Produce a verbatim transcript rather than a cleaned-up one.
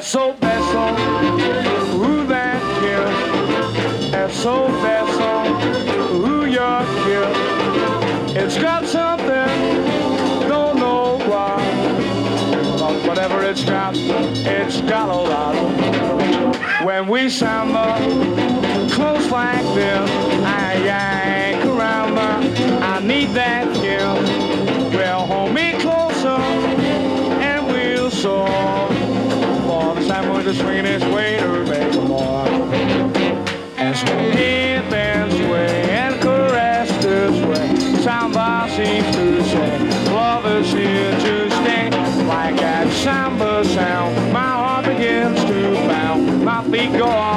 so beso, ooh, that kiss. It's so beso, ooh, your kiss. It's got something, don't know why. But whatever it's got, it's got a lot. When we samba close like this, ay, ay, caramba, I need that kiss. Well, hold me closer and we'll soar. For the samba with the sweetest way to make more. And swing this way and caress this way. Samba seems to say, love is here to stay. Like that samba sound, my heart begins to bound. My feet go on.